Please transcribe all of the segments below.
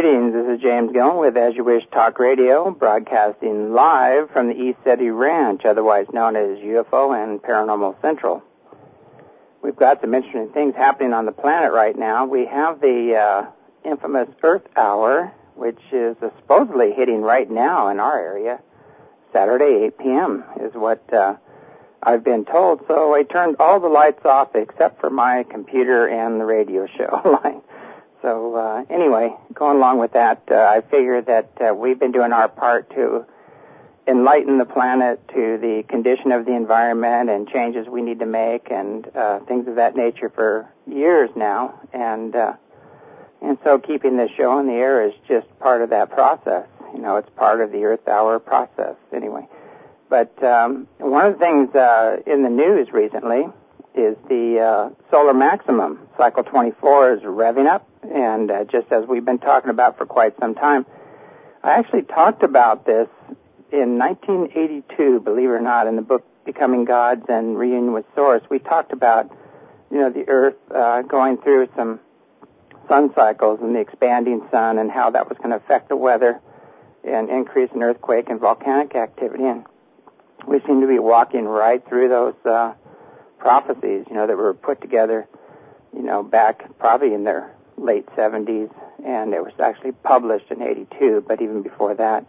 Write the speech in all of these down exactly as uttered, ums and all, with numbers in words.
Greetings, this is James Gillen with As You Wish Talk Radio, broadcasting live from the East City Ranch, otherwise known as U F O and Paranormal Central. We've got some interesting things happening on the planet right now. We have the uh, infamous Earth Hour, which is uh, supposedly hitting right now in our area. Saturday, eight p.m. is what uh, I've been told. So I turned all the lights off except for my computer and the radio show line. So uh, anyway, going along with that, uh, I figure that uh, we've been doing our part to enlighten the planet to the condition of the environment and changes we need to make and uh, things of that nature for years now. And uh, and so keeping this show on the air is just part of that process. You know, it's part of the Earth Hour process anyway. But um, one of the things uh, in the news recently is the uh, solar maximum. Cycle twenty-four is revving up, and uh, just as we've been talking about for quite some time. I actually talked about this in nineteen eighty-two, believe it or not, in the book Becoming Gods and Reunion with Source. We talked about, you know, the Earth uh, going through some sun cycles and the expanding sun and how that was going to affect the weather and increase in earthquake and volcanic activity. And we seem to be walking right through those uh, prophecies, you know, that were put together, you know, back probably in their late seventies, and it was actually published in eighty-two, but even before that.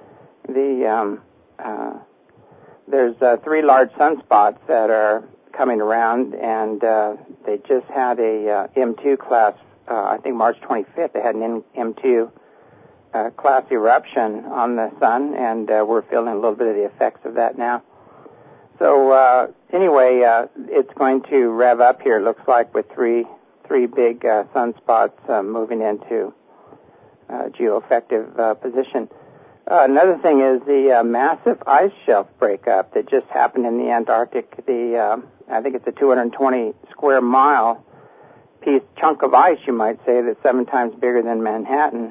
The um, uh, there's uh, three large sunspots that are coming around, and uh, they just had a uh, M two class, uh, I think March twenty-fifth, they had an M two uh, class eruption on the sun, and uh, we're feeling a little bit of the effects of that now. So uh, anyway, uh, it's going to rev up here, it looks like, with three three big uh, sunspots uh, moving into uh, geo-effective uh, position. Uh, another thing is the uh, massive ice shelf breakup that just happened in the Antarctic. The uh, I think it's a two hundred twenty square mile piece chunk of ice, you might say, that's seven times bigger than Manhattan,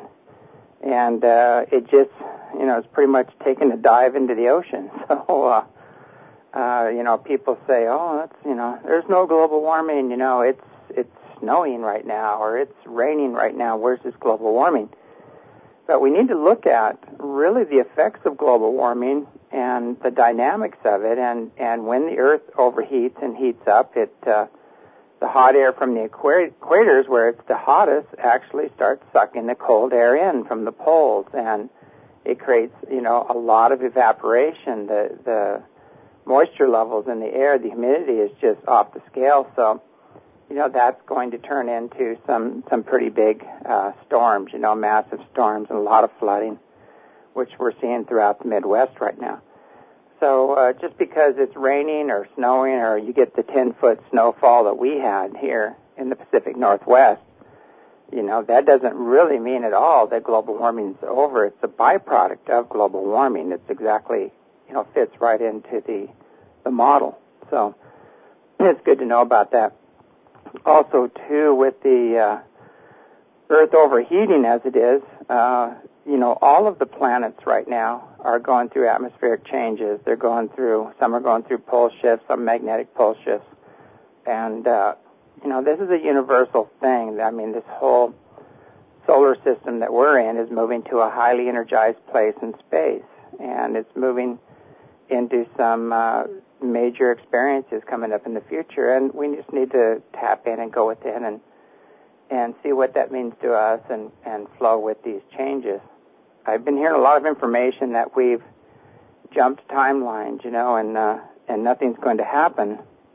and uh, it just, you know, it's pretty much taken a dive into the ocean. So. Uh, Uh, you know, people say, oh, that's, you know, there's no global warming, you know, it's it's snowing right now, or it's raining right now, where's this global warming? But we need to look at really the effects of global warming and the dynamics of it, and, and when the Earth overheats and heats up, it uh, the hot air from the equators, where it's the hottest, actually starts sucking the cold air in from the poles, and it creates, you know, a lot of evaporation. The the moisture levels in the air, the humidity is just off the scale. So, you know, that's going to turn into some, some pretty big uh, storms, you know, massive storms and a lot of flooding, which we're seeing throughout the Midwest right now. So uh, just because it's raining or snowing or you get the ten-foot snowfall that we had here in the Pacific Northwest, you know, that doesn't really mean at all that global warming is over. It's a byproduct of global warming. It's exactly, you know, fits right into the the model. So it's good to know about that. Also, too, with the uh, Earth overheating as it is, uh, you know, all of the planets right now are going through atmospheric changes. They're going through, some are going through pole shifts, some magnetic pole shifts. And, uh, you know, this is a universal thing. I mean, this whole solar system that we're in is moving to a highly energized place in space. And it's moving into some uh, major experiences coming up in the future, and we just need to tap in and go within and and see what that means to us and, and flow with these changes. I've been hearing a lot of information that we've jumped timelines, you know, and uh, and nothing's going to happen.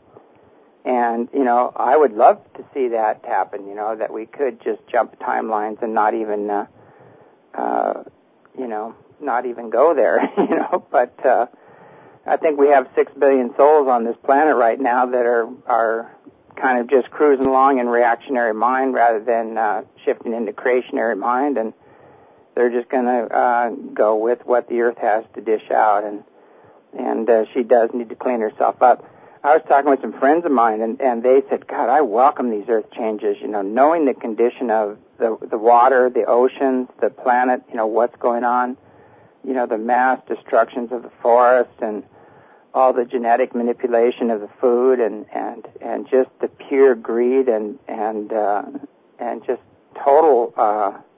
And, you know, I would love to see that happen, you know, that we could just jump timelines and not even, uh, uh, you know, not even go there, you know, but uh, I think we have six billion souls on this planet right now that are are kind of just cruising along in reactionary mind rather than uh, shifting into creationary mind, and they're just going to uh, go with what the Earth has to dish out, and and uh, she does need to clean herself up. I was talking with some friends of mine, and, and they said, God, I welcome these Earth changes, you know, knowing the condition of the the water, the oceans, the planet, you know, what's going on, you know, the mass destructions of the forest and all the genetic manipulation of the food, and, and, and just the pure greed and and uh, and just total uh,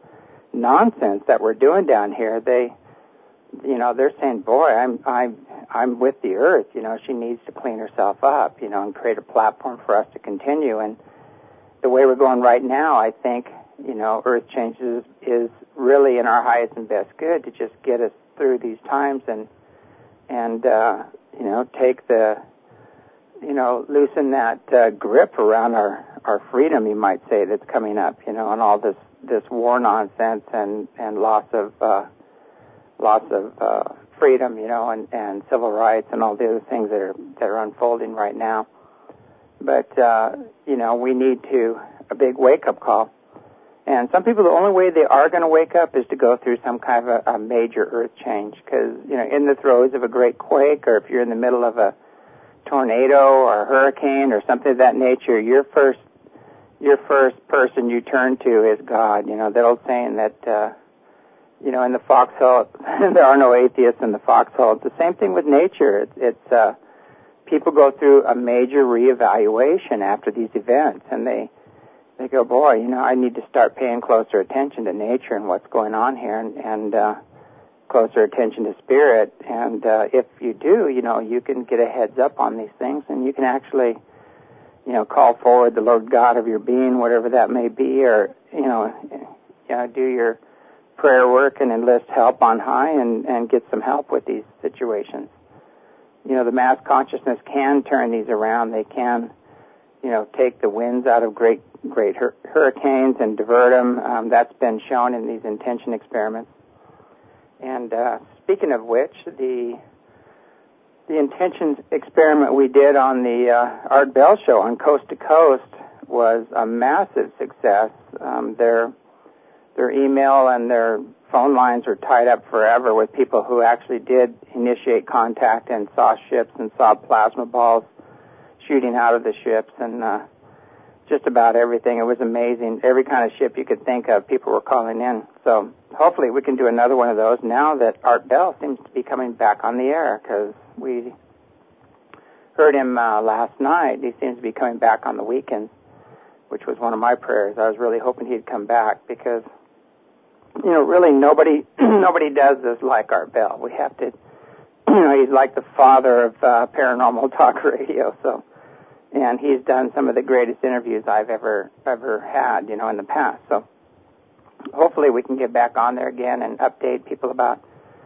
nonsense that we're doing down here, they, you know, they're saying, boy, I'm, I'm, I'm with the earth, you know, she needs to clean herself up, you know, and create a platform for us to continue. And the way we're going right now, I think, you know, earth changes is really in our highest and best good to just get us through these times and, and, uh, you know, take the, you know, loosen that uh, grip around our, our freedom, you might say, that's coming up, you know, and all this, this war nonsense and, and loss of, uh, loss of, uh, freedom, you know, and, and civil rights and all the other things that are, that are unfolding right now. But, uh, you know, we need to, a big wake-up call. And some people, the only way they are going to wake up is to go through some kind of a, a major earth change. Because, you know, in the throes of a great quake, or if you're in the middle of a tornado or a hurricane or something of that nature, your first, your first person you turn to is God. You know, that old saying that, uh, you know, in the foxhole, there are no atheists in the foxhole. It's the same thing with nature. It's, it's, uh, people go through a major reevaluation after these events, and they, they go, boy, you know, I need to start paying closer attention to nature and what's going on here, and, and uh, closer attention to spirit. And uh, if you do, you know, you can get a heads up on these things, and you can actually, you know, call forward the Lord God of your being, whatever that may be, or, you know, you know, do your prayer work and enlist help on high and, and get some help with these situations. You know, the mass consciousness can turn these around. They can, you know, take the winds out of great, great hur- hurricanes and divert them. Um, that's been shown in these intention experiments. And uh, speaking of which, the the intention experiment we did on the uh, Art Bell show on Coast to Coast was a massive success. Um, their their email and their phone lines were tied up forever with people who actually did initiate contact and saw ships and saw plasma balls shooting out of the ships and uh, just about everything. It was amazing. Every kind of ship you could think of, people were calling in. So hopefully we can do another one of those now that Art Bell seems to be coming back on the air, because we heard him uh, last night. He seems to be coming back on the weekends, which was one of my prayers. I was really hoping he'd come back because, you know, really nobody nobody does this like Art Bell. We have to, you know, he's like the father of uh, paranormal talk radio. So, and he's done some of the greatest interviews I've ever ever had, you know, in the past. So, hopefully we can get back on there again and update people about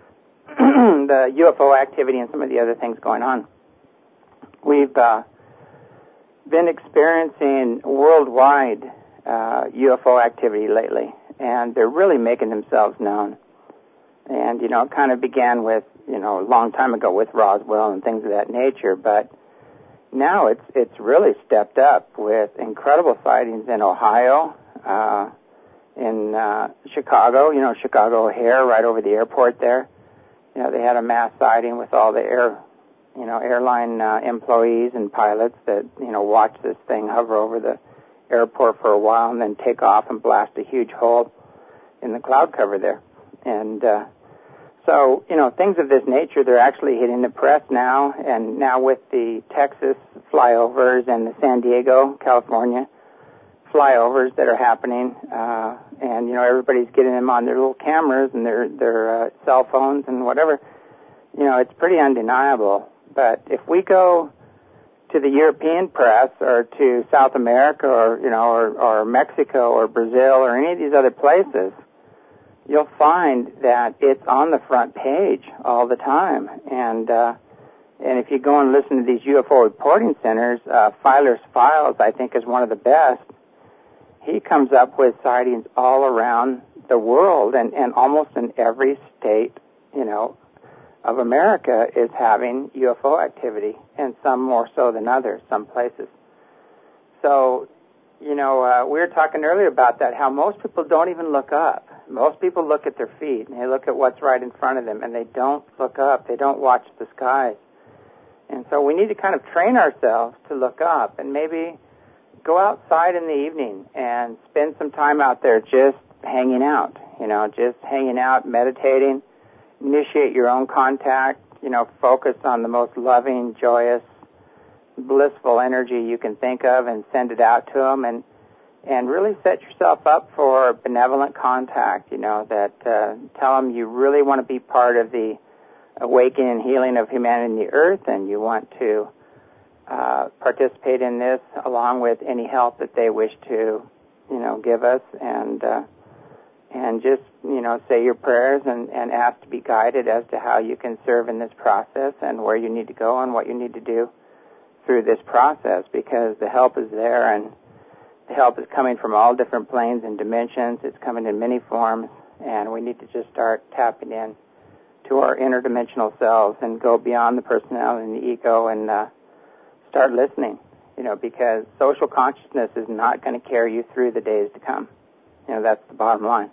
the U F O activity and some of the other things going on. We've uh, been experiencing worldwide uh, U F O activity lately, and they're really making themselves known. And, you know, it kind of began with, you know, a long time ago with Roswell and things of that nature, but now it's it's really stepped up with incredible sightings in Ohio, uh, in uh, Chicago, you know, Chicago O'Hare, right over the airport there. You know, they had a mass sighting with all the air, you know, airline uh, employees and pilots that, you know, watch this thing hover over the airport for a while and then take off and blast a huge hole in the cloud cover there. And uh, so, you know, things of this nature, they're actually hitting the press now, and now with the Texas flyovers and the San Diego, California flyovers that are happening, uh, and, you know, everybody's getting them on their little cameras and their, their uh, cell phones and whatever. You know, it's pretty undeniable. But if we go to the European press or to South America or, you know, or, or Mexico or Brazil or any of these other places, you'll find that it's on the front page all the time. And uh, and if you go and listen to these U F O reporting centers, uh, Filer's Files, I think, is one of the best. He comes up with sightings all around the world, and, and almost in every state, you know, of America is having U F O activity, and some more so than others, some places. So, you know, uh, we were talking earlier about that, how most people don't even look up. Most people look at their feet, and they look at what's right in front of them, and they don't look up. They don't watch the skies. And so we need to kind of train ourselves to look up and maybe go outside in the evening and spend some time out there just hanging out, you know, just hanging out, meditating, initiate your own contact, you know, focus on the most loving, joyous, blissful energy you can think of and send it out to them, and and really set yourself up for benevolent contact, you know, that uh, tell them you really want to be part of the awakening and healing of humanity in the earth, and you want to uh, participate in this along with any help that they wish to, you know, give us, and uh, and just, you know, say your prayers and, and ask to be guided as to how you can serve in this process and where you need to go and what you need to do through this process, because the help is there, and the help is coming from all different planes and dimensions. It's coming in many forms, and we need to just start tapping in to our interdimensional selves and go beyond the personality and the ego and uh, start listening, you know, because social consciousness is not going to carry you through the days to come. You know, that's the bottom line.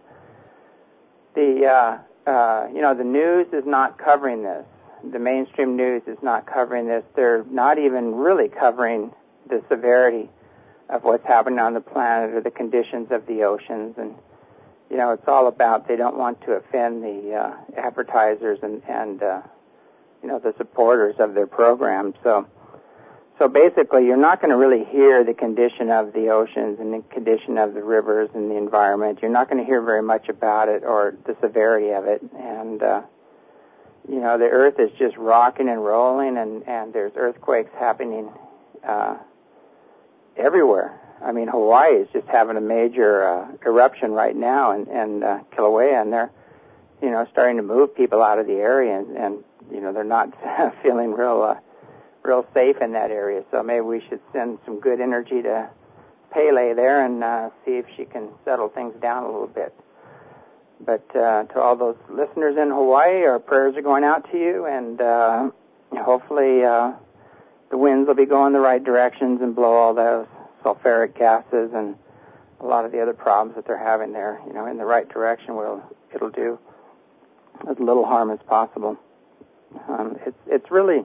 The, uh, uh, you know, the news is not covering this. The mainstream news is not covering this. They're not even really covering the severity of what's happening on the planet or the conditions of the oceans. And, you know, it's all about they don't want to offend the uh, advertisers and, and uh, you know, the supporters of their programs. So, so basically, you're not going to really hear the condition of the oceans and the condition of the rivers and the environment. You're not going to hear very much about it or the severity of it. And, uh, you know, the earth is just rocking and rolling, and, and there's earthquakes happening uh, everywhere. I mean, Hawaii is just having a major uh, eruption right now, and, and uh, Kilauea, and they're, you know, starting to move people out of the area, and, and you know, they're not feeling real, uh, real safe in that area. So maybe we should send some good energy to Pele there and uh, see if she can settle things down a little bit. But uh, to all those listeners in Hawaii, our prayers are going out to you, and uh, hopefully uh, the winds will be going the right directions and blow all those sulfuric gases and a lot of the other problems that they're having there, you know, in the right direction. Will it'll do as little harm as possible. Um, it's it's really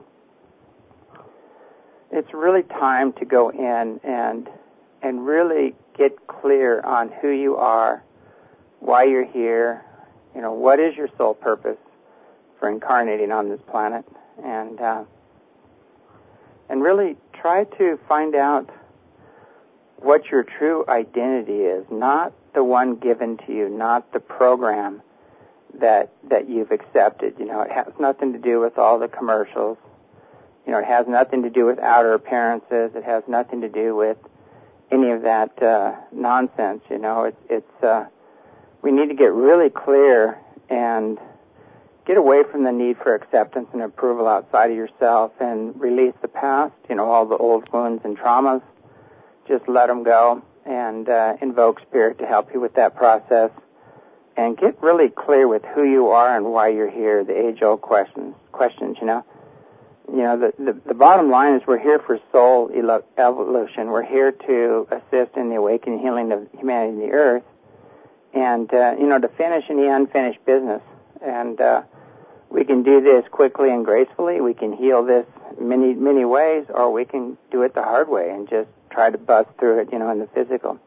it's really time to go in and and really get clear on who you are, why you're here, you know, what is your sole purpose for incarnating on this planet, and uh, and really try to find out what your true identity is, not the one given to you, not the program that that you've accepted. You know, it has nothing to do with all the commercials. You know, it has nothing to do with outer appearances. It has nothing to do with any of that uh, nonsense. You know, it's it's uh, we need to get really clear and get away from the need for acceptance and approval outside of yourself and release the past. You know, all the old wounds and traumas. Just let them go and uh, invoke Spirit to help you with that process, and get really clear with who you are and why you're here. The age-old questions, questions, you know. You know, the, the the bottom line is we're here for soul evolution. We're here to assist in the awakening and healing of humanity and the earth, and uh, you know, to finish any unfinished business. And uh, we can do this quickly and gracefully. We can heal this many many ways, or we can do it the hard way and just try to bust through it, you know, in the physical.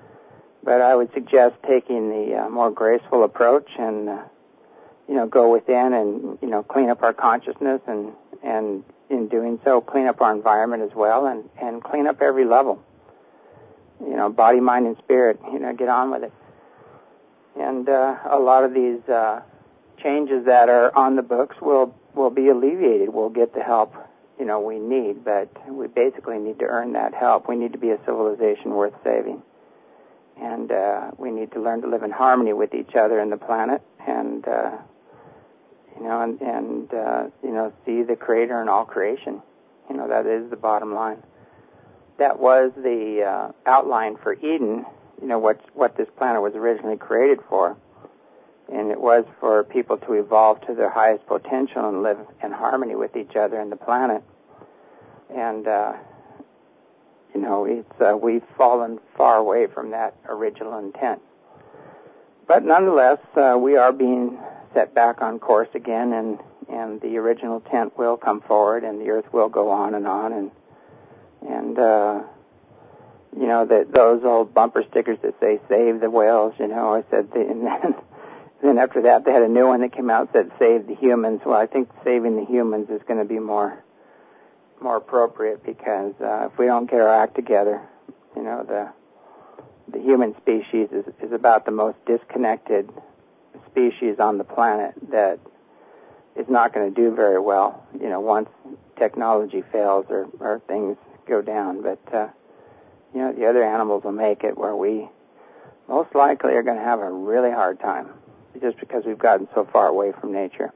But I would suggest taking the uh, more graceful approach and, uh, you know, go within and, you know, clean up our consciousness and, and in doing so, clean up our environment as well and, and clean up every level. You know, body, mind, and spirit, you know, get on with it. And uh, a lot of these uh, changes that are on the books will, will be alleviated. We'll get the help, you know, we need, but we basically need to earn that help. We need to be a civilization worth saving. And uh, we need to learn to live in harmony with each other and the planet, and, uh, you know, and, and uh, you know, see the Creator in all creation. You know, that is the bottom line. That was the uh, outline for Eden, you know, what, what this planet was originally created for. And it was for people to evolve to their highest potential and live in harmony with each other and the planet. And, uh, you know, it's, uh, we've fallen far away from that original intent. But nonetheless, uh, we are being set back on course again, and, and the original intent will come forward, and the earth will go on and on. And, and uh, you know, that those old bumper stickers that say, save the whales, you know, I said, the, and then, then after that, they had a new one that came out that said, save the humans. Well, I think saving the humans is going to be more more appropriate, because uh, if we don't get our act together, you know, the the human species is, is about the most disconnected species on the planet that is not going to do very well, you know, once technology fails or, or things go down. But, uh, you know, the other animals will make it, where we most likely are going to have a really hard time just because we've gotten so far away from nature.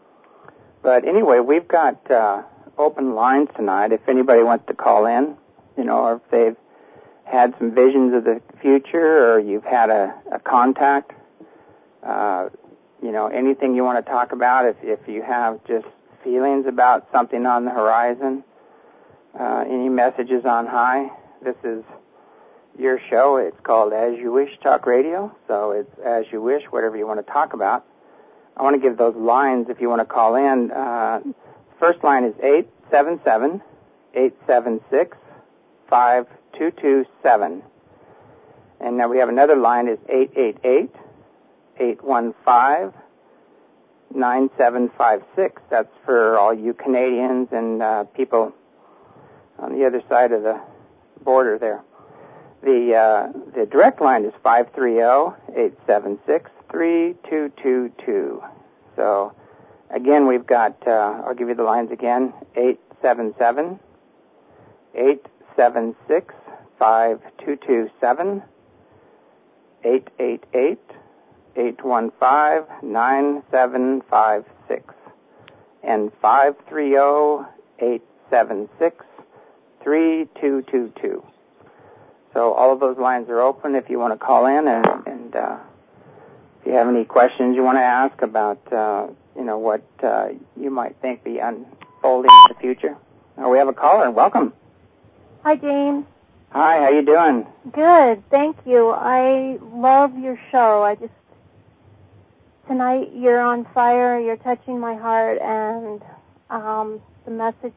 But anyway, we've got uh, open lines tonight. If anybody wants to call in, you know, or if they've had some visions of the future, or you've had a, a contact, uh, you know, anything you want to talk about, if, if you have just feelings about something on the horizon, uh, any messages on high, this is your show. It's called As You Wish Talk Radio, so it's As You Wish, whatever you want to talk about. I want to give those lines if you want to call in. Uh, first line is eight seven seven, eight seven six, five two two seven. And now we have another line is eight eight eight, eight one five, nine seven five six. That's for all you Canadians and uh, people on the other side of the border there. The uh, the direct line is five three zero, eight seven six, three two two two. So, again, we've got, uh, I'll give you the lines again, eight seven seven, eight seven six, five two two seven, eight eight eight, eight one five, nine seven five six, and five three zero, eight seven six, three two two two. So all of those lines are open if you want to call in, and, and uh, if you have any questions you want to ask about, uh, you know, what uh, you might think be unfolding in the future. Uh, we have a caller. Welcome. Hi, James. Hi, how you doing? Good, thank you. I love your show. I just, tonight you're on fire, you're touching my heart, and um, the message,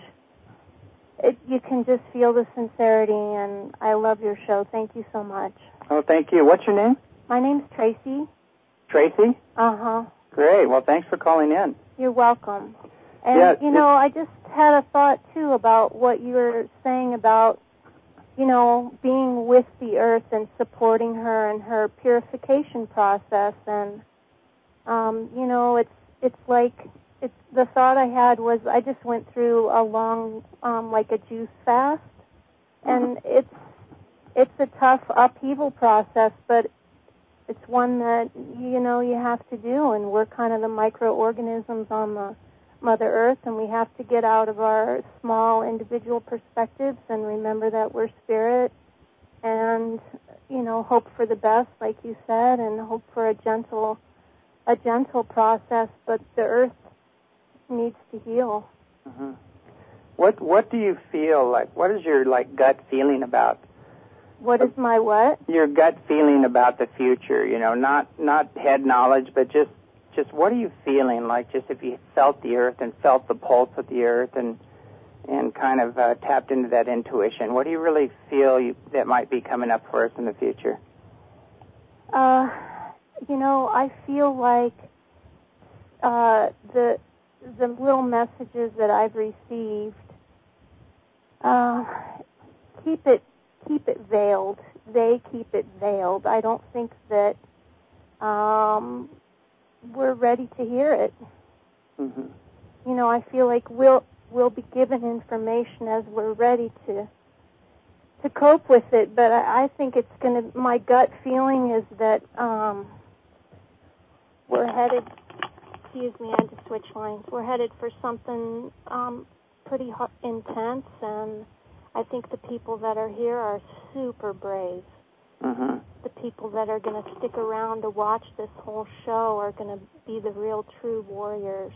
it, you can just feel the sincerity, and I love your show. Thank you so much. Oh, thank you. What's your name? My name's Tracy. Tracy? Uh-huh. Great. Well, thanks for calling in. You're welcome. And, yeah, you know, I just had a thought, too, about what you were saying about, you know, being with the earth and supporting her in her purification process. And, um, you know, it's it's like, it's the thought I had was I just went through a long, um, like a juice fast. And mm-hmm. it's it's a tough upheaval process, but it's one that, you know, you have to do. And we're kind of the microorganisms on the Mother Earth, and we have to get out of our small individual perspectives and remember that we're spirit and, you know, hope for the best, like you said, and hope for a gentle, a gentle process. But the Earth needs to heal. Mm-hmm. What What do you feel like? What is your like gut feeling about? What is my what? Your gut feeling about the future. You know, not not head knowledge, but just. Just what are you feeling like, just if you felt the earth and felt the pulse of the earth and and kind of uh, tapped into that intuition? What do you really feel you, that might be coming up for us in the future? Uh, you know, I feel like uh, the the little messages that I've received, uh, keep it keep it veiled. They keep it veiled. I don't think that um, we're ready to hear it. Mm-hmm. You know, I feel like we'll we'll be given information as we're ready to to cope with it. But I, I think it's going to. My gut feeling is that um, we're headed. Excuse me, I had to switch lines. We're headed for something um, pretty hot, intense, and I think the people that are here are super brave. Mm-hmm. The people that are going to stick around to watch this whole show are going to be the real true warriors,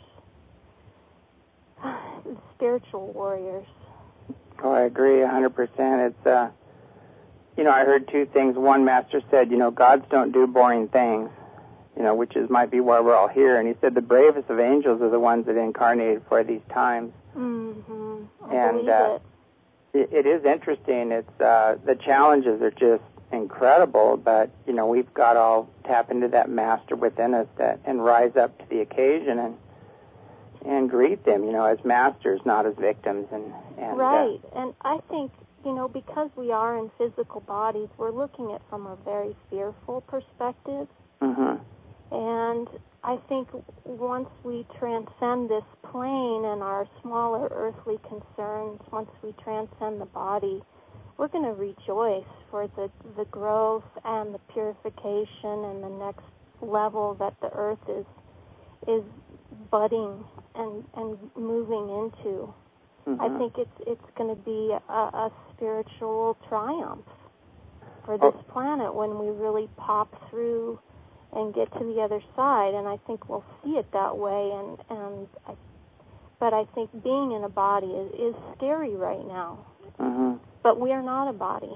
the spiritual warriors. Oh, I agree one hundred percent. It's, uh, you know, I heard two things. One master said, you know, gods don't do boring things, you know, which is might be why we're all here. And he said the bravest of angels are the ones that incarnated for these times. Mm-hmm. I and believe uh, it. it. It is interesting. It's uh, the challenges are just incredible, but you know we've got to all tap into that master within us that and rise up to the occasion and and greet them, you know, as masters, not as victims. And, and right, uh, and I think you know, because we are in physical bodies, we're looking at it from a very fearful perspective. Mm-hmm. And I think once we transcend this plane and our smaller earthly concerns, once we transcend the body, we're going to rejoice for the, the growth and the purification and the next level that the earth is is budding and, and moving into. Mm-hmm. I think it's it's going to be a, a spiritual triumph for this oh. planet when we really pop through and get to the other side, and I think we'll see it that way. And and I, but I think being in a body is, is scary right now. Mm-hmm. But we are not a body.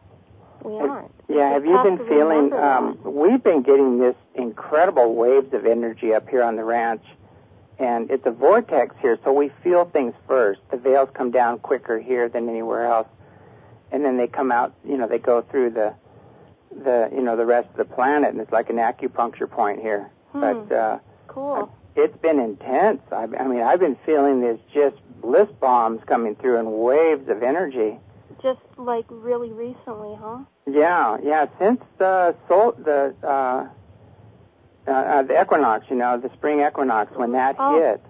We aren't. Yeah, have you been feeling? Um, we've been getting this incredible waves of energy up here on the ranch, and it's a vortex here, so we feel things first. The veils come down quicker here than anywhere else, and then they come out. You know, they go through the the you know the rest of the planet, and it's like an acupuncture point here. Hmm. But uh, cool. It's been intense. I, I mean, I've been feeling this just bliss bombs coming through and waves of energy. Just like really recently, huh? Yeah, yeah. Since the sol- the uh, uh, uh, the equinox, you know, the spring equinox, when that oh. hit,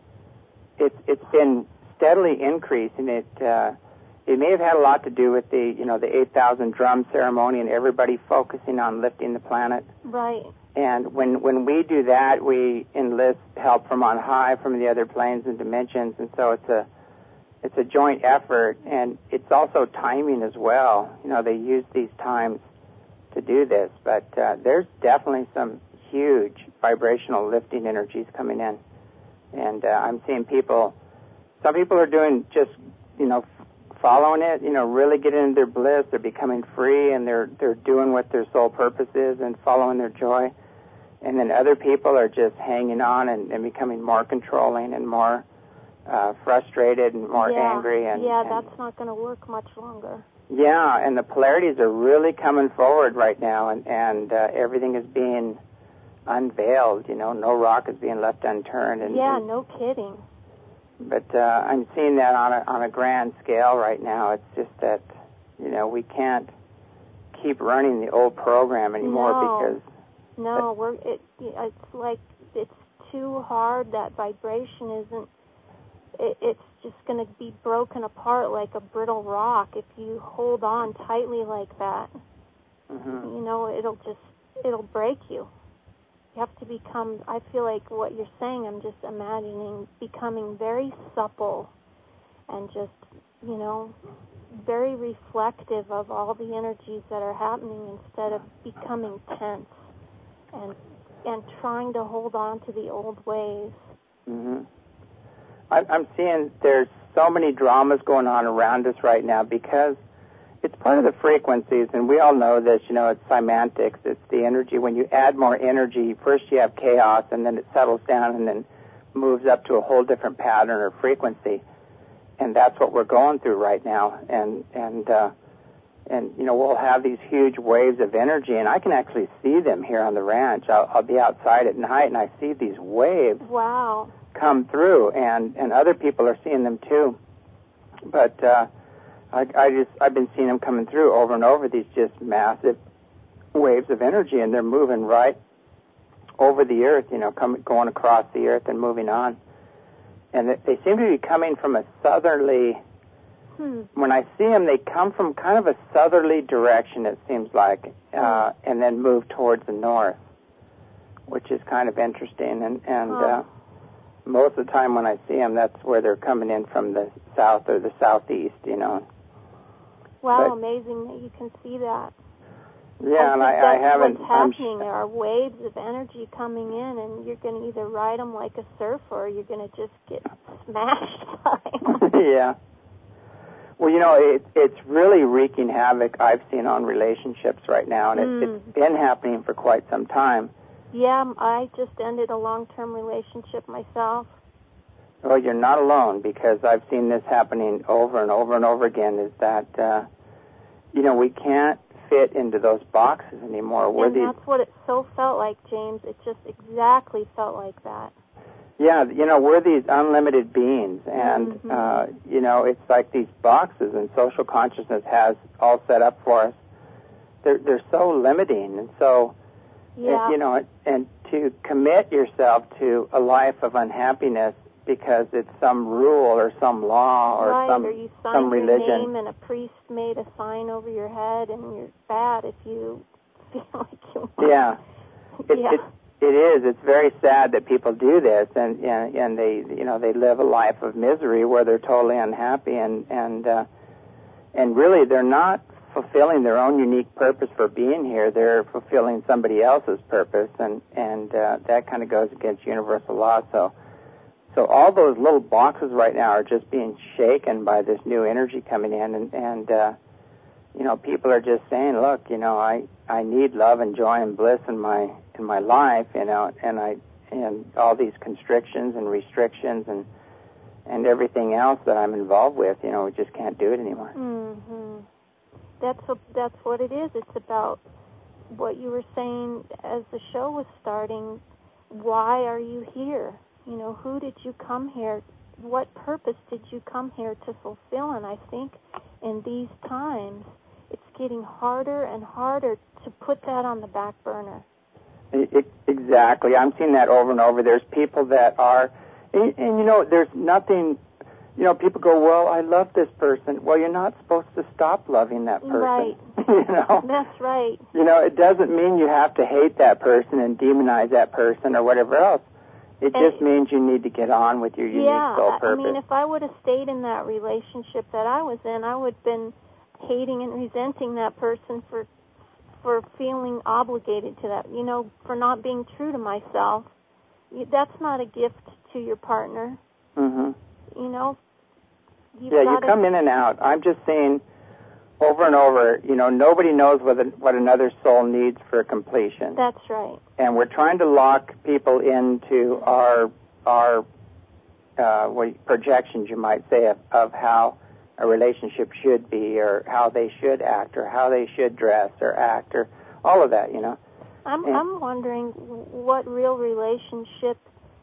it's it's been steadily increasing. It uh, it may have had a lot to do with the you know the eight thousand drum ceremony and everybody focusing on lifting the planet. Right. And when when we do that, we enlist help from on high, from the other planes and dimensions, and so it's a It's a joint effort, and it's also timing as well. You know, they use these times to do this, but uh, there's definitely some huge vibrational lifting energies coming in. And uh, I'm seeing people, some people are doing just, you know, following it, you know, really getting into their bliss. They're becoming free, and they're they're doing what their sole purpose is and following their joy. And then other people are just hanging on and, and becoming more controlling and more Uh, frustrated and more yeah, angry. And yeah, and, that's not going to work much longer. Yeah, and the polarities are really coming forward right now, and, and uh, everything is being unveiled. You know, no rock is being left unturned. And, yeah, and, no kidding. But uh, I'm seeing that on a, on a grand scale right now. It's just that, you know, we can't keep running the old program anymore no, because... No, we're, it, it's like it's too hard. That vibration isn't... It, it's just going to be broken apart like a brittle rock if you hold on tightly like that. Mm-hmm. You know, it'll just, it'll break you. You have to become, I feel like what you're saying, I'm just imagining becoming very supple and just, you know, very reflective of all the energies that are happening instead of becoming tense and and trying to hold on to the old ways. Mm-hmm. I'm seeing there's so many dramas going on around us right now because it's part of the frequencies, and we all know this, you know, it's semantics, it's the energy. When you add more energy, first you have chaos, and then it settles down and then moves up to a whole different pattern or frequency. And that's what we're going through right now. And, and, uh, and you know, we'll have these huge waves of energy, and I can actually see them here on the ranch. I'll, I'll be outside at night, and I see these waves. Wow. Come through, and, and other people are seeing them too. But uh, I, I just I've been seeing them coming through over and over. These just massive waves of energy, and they're moving right over the earth. You know, coming going across the earth and moving on. And they, they seem to be coming from a southerly. Hmm. When I see them, they come from kind of a southerly direction. It seems like, uh, and then move towards the north, which is kind of interesting. And and. Huh. Uh, Most of the time when I see them, that's where they're coming in from the south or the southeast, you know. Wow, but, amazing that you can see that. Yeah, I and think I, that's I haven't... what's happening. There are waves of energy coming in, and you're going to either ride them like a surfer or you're going to just get smashed by them. Yeah. Well, you know, it, it's really wreaking havoc, I've seen, on relationships right now, and it, mm. it's been happening for quite some time. Yeah, I just ended a long-term relationship myself. Well, you're not alone, because I've seen this happening over and over and over again, is that, uh, you know, we can't fit into those boxes anymore. And We're that's these... what it so felt like, James. It just exactly felt like that. Yeah, you know, we're these unlimited beings, and, mm-hmm. uh, you know, it's like these boxes, and social consciousness has all set up for us. They're, they're so limiting, and so, yeah. and, you know, and to commit yourself to a life of unhappiness because it's some rule or some law or right, some or you signed some religion. Your name and a priest made a sign over your head, and you're bad if you feel like you want. Yeah. It, yeah. it, it is. It's very sad that people do this, and, and and they you know they live a life of misery where they're totally unhappy, and and uh, and really they're not fulfilling their own unique purpose for being here. They're fulfilling somebody else's purpose, and and uh, that kind of goes against universal law. So so all those little boxes right now are just being shaken by this new energy coming in, and and uh, you know people are just saying, look, you know I I need love and joy and bliss in my in my life, you know, and I and all these constrictions and restrictions and and everything else that I'm involved with, you know, we just can't do it anymore. Mm-hmm. That's a, that's what it is. It's about what you were saying as the show was starting. Why are you here? You know, who did you come here? What purpose did you come here to fulfill? And I think in these times, it's getting harder and harder to put that on the back burner. It, it, exactly. I'm seeing that over and over. There's people that are, and, and you know, there's nothing, you know, people go, well, I love this person. Well, you're not supposed to stop loving that person. Right. you know? That's right. You know, it doesn't mean you have to hate that person and demonize that person or whatever else. It and just means you need to get on with your unique yeah, soul purpose. I mean, if I would have stayed in that relationship that I was in, I would have been hating and resenting that person for for feeling obligated to that, you know, for not being true to myself. That's not a gift to your partner. Mm-hmm. You know? You've yeah, you come in and out. I'm just saying over and over, you know, nobody knows what, a, what another soul needs for completion. That's right. And we're trying to lock people into our, our uh, what, projections, you might say, of, of how a relationship should be, or how they should act, or how they should dress or act, or all of that, you know. I'm and, I'm wondering what real relationship,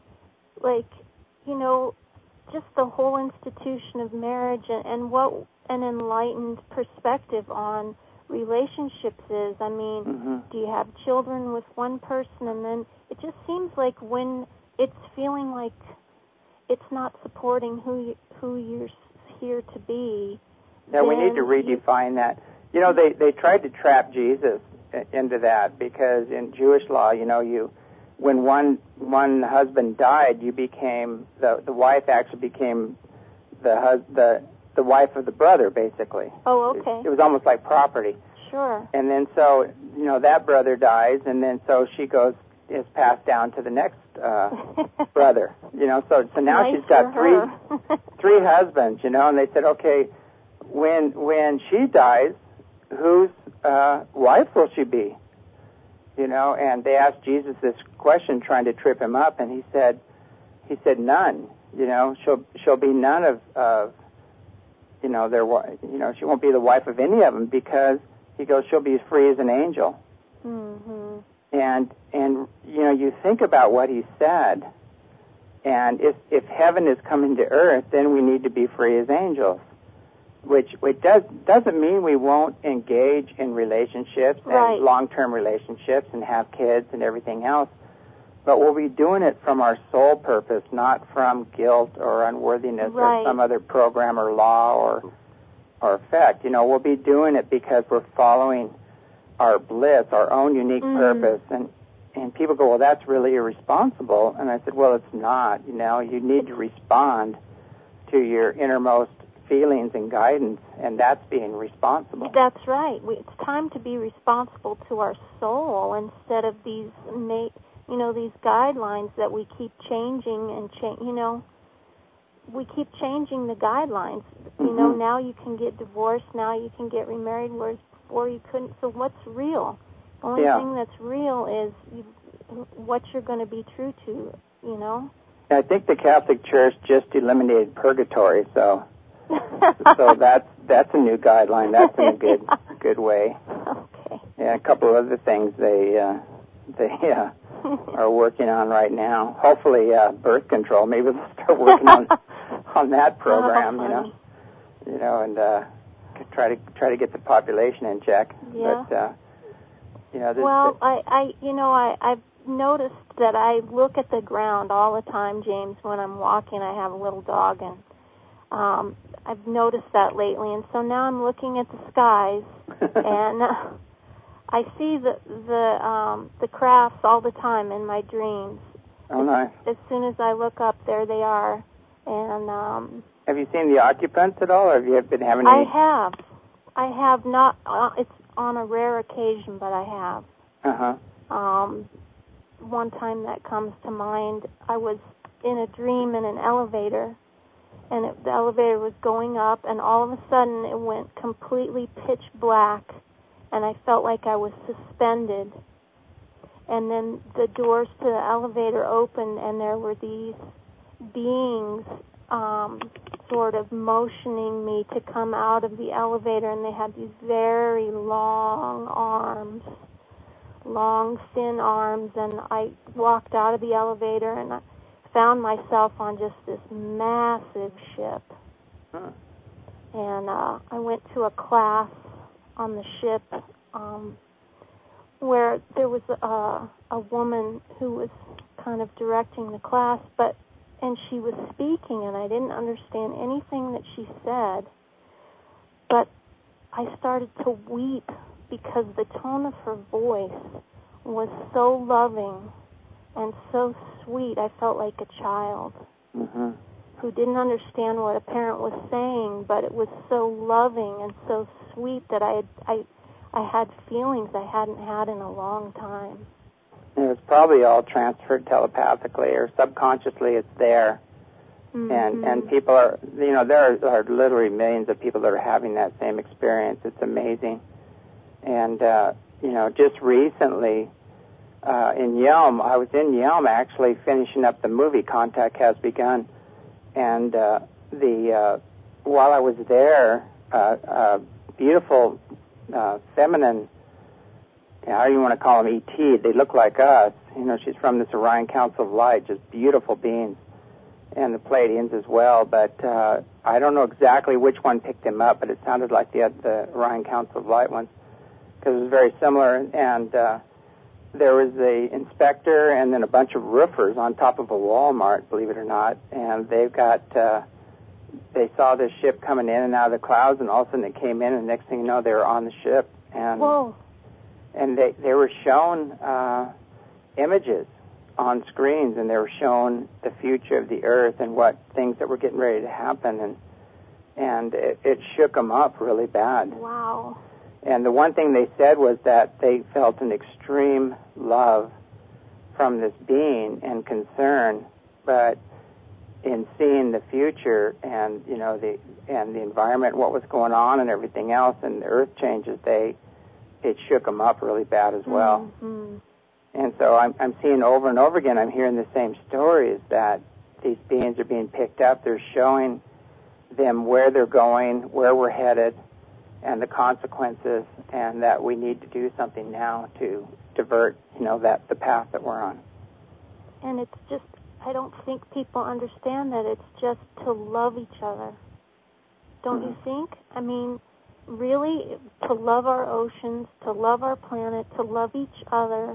like, you know, just the whole institution of marriage and, and what an enlightened perspective on relationships is. I mean, mm-hmm. do you have children with one person, and then it just seems like when it's feeling like it's not supporting who you, who you're here to be. Yeah, we need to redefine that. You know, they, they tried to trap Jesus into that because in Jewish law, you know, you when one one husband died, you became the the wife actually became the hus, the the wife of the brother, basically. Oh, okay. It, it was almost like property. Sure. And then so you know that brother dies, and then so she goes is passed down to the next uh, brother. You know, so so now nice she's got three her. three husbands. You know, and they said, okay, when when she dies, whose uh, wife will she be? You know, and they asked Jesus this question, trying to trip him up, and he said, he said none. You know, she'll she'll be none of, of you know their you know she won't be the wife of any of them because he goes she'll be as free as an angel. Mm-hmm. And and you know you think about what he said, and if if heaven is coming to earth, then we need to be free as angels. Which which does doesn't mean we won't engage in relationships right. and long-term relationships and have kids and everything else, but we'll be doing it from our soul purpose, not from guilt or unworthiness right. or some other program or law or or effect. You know, we'll be doing it because we're following our bliss, our own unique mm. purpose, and and people go, well, that's really irresponsible, and I said, well, it's not. You know, you need to respond to your innermost feelings and guidance, and that's being responsible. That's right. We, it's time to be responsible to our soul instead of these, you know, these guidelines that we keep changing and cha- you know, we keep changing the guidelines. You mm-hmm. know, now you can get divorced, now you can get remarried, whereas before you couldn't. So what's real? The only yeah. thing that's real is you, what you're going to be true to. You know. I think the Catholic Church just eliminated purgatory, so. so that's that's a new guideline. That's in a good good way. Okay. Yeah, a couple of other things they uh, they uh, are working on right now. Hopefully, uh, birth control. Maybe they'll start working on on that program. Oh, you know, you know, and uh, try to try to get the population in check. Yeah. But uh, you know, well, I, I, you know, I, I've noticed that I look at the ground all the time, James. When I'm walking, I have a little dog, and um, I've noticed that lately. And so now I'm looking at the skies, and uh, I see the the um, the crafts all the time in my dreams. Oh, nice. As, as soon as I look up, there they are. And um, have you seen the occupants at all, or have you been having? I any... have. I have not. Uh, it's on a rare occasion, but I have. Uh huh. Um, one time that comes to mind, I was in a dream in an elevator, and it, the elevator was going up, and all of a sudden it went completely pitch black, and I felt like I was suspended. And then the doors to the elevator opened, and there were these beings um, sort of motioning me to come out of the elevator, and they had these very long arms, long, thin arms, and I walked out of the elevator, and I found myself on just this massive ship. Huh. And uh, I went to a class on the ship um, where there was a, a woman who was kind of directing the class, but and she was speaking, and I didn't understand anything that she said, but I started to weep because the tone of her voice was so loving and so sweet. I felt like a child mm-hmm. who didn't understand what a parent was saying, but it was so loving and so sweet that I had, I, I had feelings I hadn't had in a long time. And it's probably all transferred telepathically or subconsciously. It's there. Mm-hmm. And and people are, you know, there are, are literally millions of people that are having that same experience. It's amazing. And, uh, you know, just recently uh, in Yelm, I was in Yelm actually finishing up the movie Contact Has Begun. And uh, the uh, while I was there, uh, uh, beautiful uh, feminine, how do you want to call them, E T, they look like us. You know, she's from this Orion Council of Light, just beautiful beings. And the Pleiadians as well, but uh, I don't know exactly which one picked him up, but it sounded like the, the Orion Council of Light one, because it was very similar. And uh, there was the inspector and then a bunch of roofers on top of a Walmart, believe it or not, and they've got, uh, they saw this ship coming in and out of the clouds, and all of a sudden it came in, and next thing you know, they were on the ship. And, Whoa. and they, they were shown uh, images on screens, and they were shown the future of the Earth and what things that were getting ready to happen, and and it, it shook them up really bad. Wow. And the one thing they said was that they felt an extreme love from this being and concern, but in seeing the future and, you know, the and the environment, what was going on and everything else, and the Earth changes, they it shook them up really bad as well. Mm-hmm. And so I'm, I'm seeing over and over again, I'm hearing the same stories, that these beings are being picked up. They're showing them where they're going, where we're headed, and the consequences, and that we need to do something now to divert, you know, that the path that we're on. And it's just, I don't think people understand that it's just to love each other. Don't mm-hmm. you think? I mean, really, to love our oceans, to love our planet, to love each other.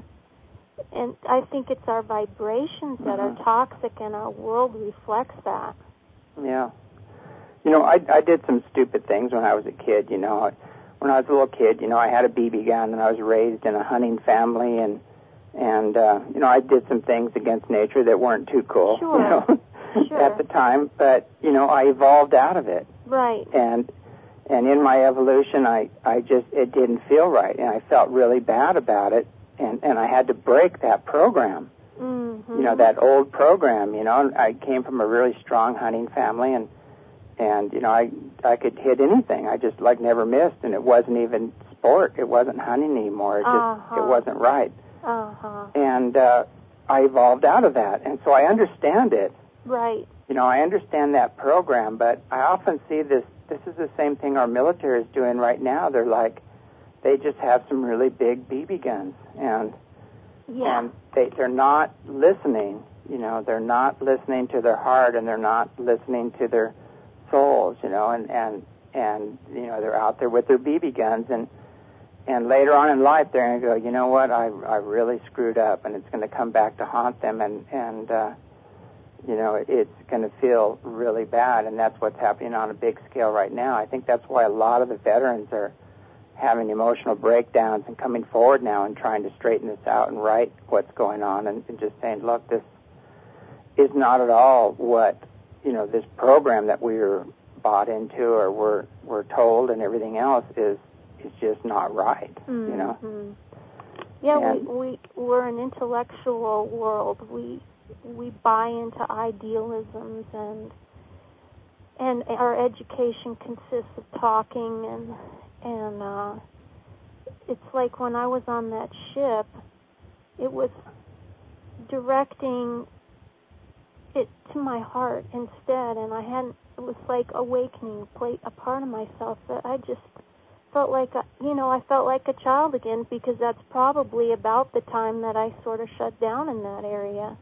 And I think it's our vibrations that mm-hmm. are toxic, and our world reflects that. Yeah. You know, I, I did some stupid things when I was a kid, you know. When I was a little kid, you know, I had a B B gun, and I was raised in a hunting family, and, and uh, you know, I did some things against nature that weren't too cool, sure. you know, sure. at the time. But, you know, I evolved out of it. Right. And and in my evolution, I, I just, it didn't feel right, and I felt really bad about it. And, and I had to break that program, mm-hmm. you know, that old program, you know. I came from a really strong hunting family, and, and you know, I I could hit anything. I just, like, never missed, and it wasn't even sport. It wasn't hunting anymore. It just, uh-huh. it wasn't right. Uh-huh. And uh, I evolved out of that, and so I understand it. Right. You know, I understand that program, but I often see this, this is the same thing our military is doing right now. They're like, they just have some really big B B guns, and Yeah. And they, they're not listening, you know, they're not listening to their heart, and they're not listening to their souls, you know, and, and, and you know, they're out there with their B B guns, and and later on in life they're going to go, you know what, I I really screwed up, and it's going to come back to haunt them, and, and uh, you know, it's going to feel really bad, and that's what's happening on a big scale right now. I think that's why a lot of the veterans are having emotional breakdowns and coming forward now and trying to straighten this out and right what's going on, and, and just saying, look, this is not at all what, you know, this program that we're bought into or we're we're told and everything else is is just not right, mm-hmm. you know. Yeah, and we we we're an intellectual world. We we buy into idealisms, and and our education consists of talking, and and uh, it's like when I was on that ship, it was directing it to my heart instead, and I hadn't. It was like awakening a part of myself that I just felt like, a, you know, I felt like a child again, because that's probably about the time that I sort of shut down in that area.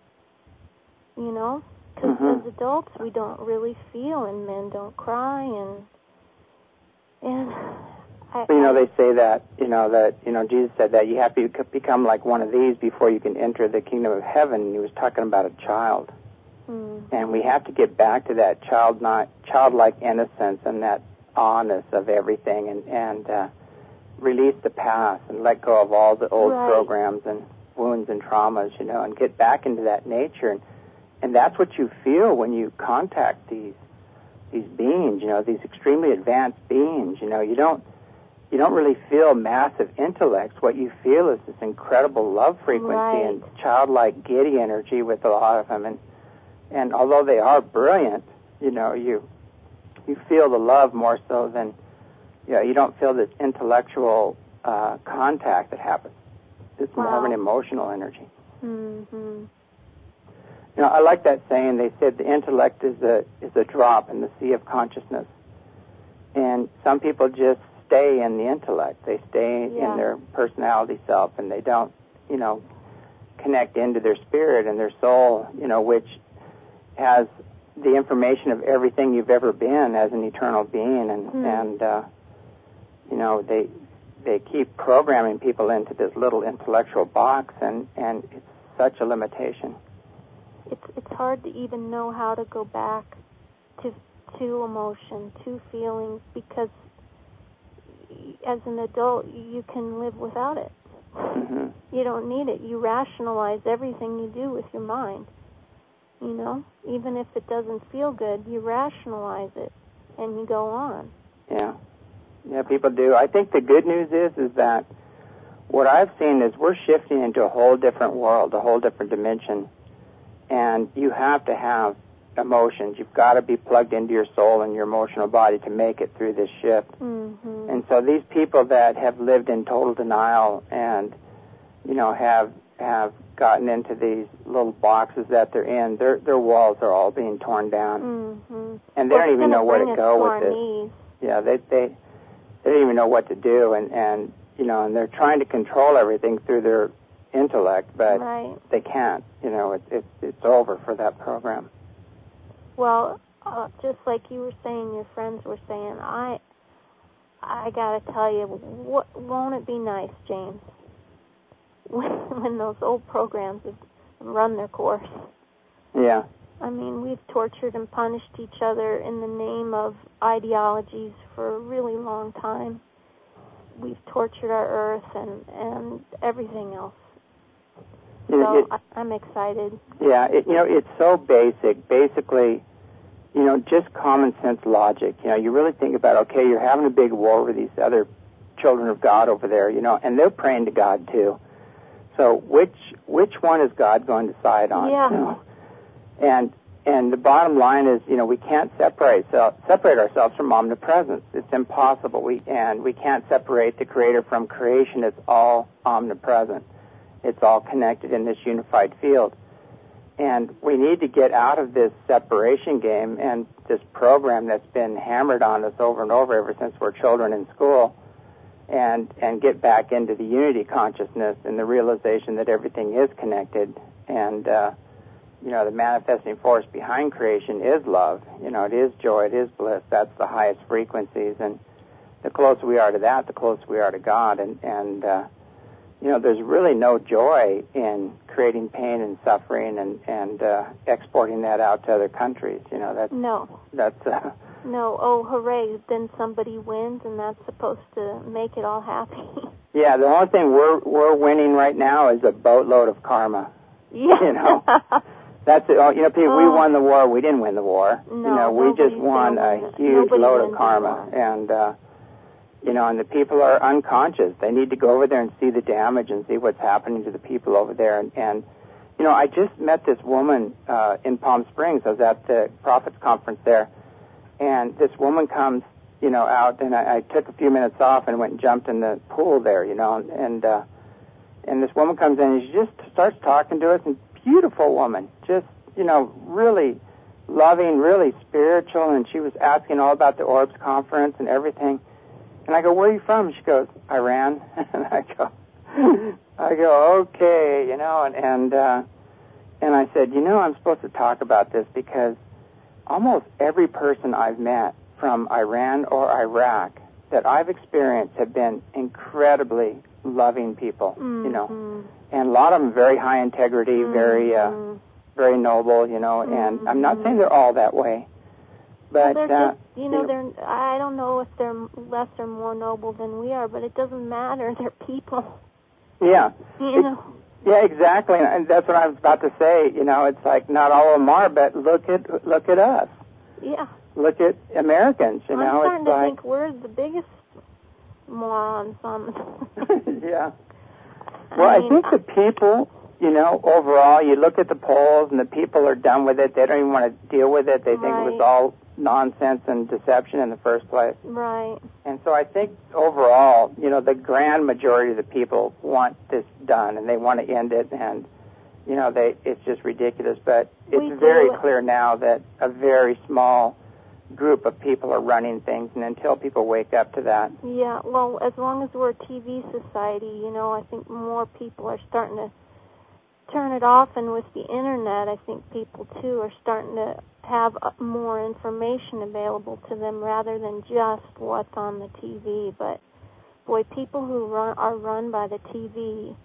You know, because mm-hmm. as adults we don't really feel, and men don't cry, and and. I, you know, they say that, you know, that, you know, Jesus said that you have to become like one of these before you can enter the kingdom of heaven. And he was talking about a child. Mm-hmm. And we have to get back to that child not, childlike innocence and that awness of everything, and, and uh, release the past and let go of all the old right. programs and wounds and traumas, you know, and get back into that nature. And, and that's what you feel when you contact these these beings, you know, these extremely advanced beings. You know, you don't you don't really feel massive intellects. What you feel is this incredible love frequency right. and childlike giddy energy with a lot of them. And and although they are brilliant, you know, you you feel the love more so than, you know, you don't feel this intellectual uh, contact that happens. It's wow. more of an emotional energy. Mm-hmm. You know, I like that saying. They said the intellect is a is a drop in the sea of consciousness, and some people just stay in the intellect. They stay yeah. in their personality self, and they don't, you know, connect into their spirit and their soul, you know, which has the information of everything you've ever been as an eternal being, and mm. and uh, you know, they they keep programming people into this little intellectual box, and and it's such a limitation. It's it's hard to even know how to go back to to emotion, to feelings, because as an adult you can live without it. Mm-hmm. You don't need it. You rationalize everything you do with your mind. You know, even if it doesn't feel good, you rationalize it and you go on. Yeah, yeah, people do. I think the good news is is that what I've seen is we're shifting into a whole different world, a whole different dimension. And you have to have emotions. You've got to be plugged into your soul and your emotional body to make it through this shift. Mm-hmm. And so these people that have lived in total denial and, you know, have have gotten into these little boxes that they're in, their their walls are all being torn down. Mm-hmm. And they well, don't even know where to go to with this. Knees. Yeah, they they they don't even know what to do, and, and you know, and they're trying to control everything through their intellect, but right. they can't. You know, it, it, it's over for that program. Well, uh, just like you were saying, your friends were saying, I I got to tell you, what, won't it be nice, James, when, when those old programs have run their course? Yeah. I mean, we've tortured and punished each other in the name of ideologies for a really long time. We've tortured our earth and, and everything else. So it, I, I'm excited. Yeah, it, you know, it's so basic. Basically, you know, just common sense logic. You know, you really think about, okay, you're having a big war with these other children of God over there, you know, and they're praying to God too. So which which one is God going to side on? Yeah. You know? And and the bottom line is, you know, we can't separate so, separate ourselves from omnipresence. It's impossible. We and we can't separate the Creator from creation. It's all omnipresent. It's all connected in this unified field. And we need to get out of this separation game and this program that's been hammered on us over and over ever since we're children in school. and and get back into the unity consciousness and the realization that everything is connected, and uh, you know, the manifesting force behind creation is love. You know, it is joy, it is bliss. That's the highest frequencies, and the closer we are to that, the closer we are to God. And and uh, you know, there's really no joy in creating pain and suffering and and uh, exporting that out to other countries. You know, that's no, that's. Uh, No, oh, hooray, then somebody wins, and that's supposed to make it all happy. Yeah, the only thing we're we're winning right now is a boatload of karma. Yeah. You know, that's it. Oh, you know, people, oh. we won the war. We didn't win the war. No, you know, we just won a huge load of karma. And, uh, you know, and the people are unconscious. They need to go over there and see the damage and see what's happening to the people over there. And, and you know, I just met this woman uh, in Palm Springs. I was at the Prophets Conference there. And this woman comes, you know, out, and I, I took a few minutes off and went and jumped in the pool there, you know, and uh, and this woman comes in and she just starts talking to us, and beautiful woman, just, you know, really loving, really spiritual, and she was asking all about the Orbs Conference and everything. And I go, where are you from? She goes, Iran. And I go, I go, okay, you know, and and, uh, and I said, you know, I'm supposed to talk about this because almost every person I've met from Iran or Iraq that I've experienced have been incredibly loving people, mm-hmm. you know, and a lot of them very high integrity, mm-hmm. very, uh, very noble, you know, mm-hmm. and I'm not saying they're all that way, but, well, uh, just, you know, you know, they're, I don't know if they're less or more noble than we are, but it doesn't matter. They're people. Yeah. You know. Yeah, exactly, and that's what I was about to say. You know, it's like not all of them are, but look at look at us. Yeah. Look at Americans. You I'm know, starting it's to like, think we're the biggest morons on the. Yeah. Well, I, mean, I think the people, you know, overall, you look at the polls, and the people are done with it. They don't even want to deal with it. They right. think it was all nonsense and deception in the first place. Right. And so I think overall, you know, the grand majority of the people want this done, and they want to end it, and, you know, they it's just ridiculous. But it's we very do. clear now that a very small group of people are running things, and until people wake up to that. Yeah, well, as long as we're a T V society, you know, I think more people are starting to turn it off, and with the Internet, I think people, too, are starting to have more information available to them rather than just what's on the T V. But, boy, people who run, are run by the T V,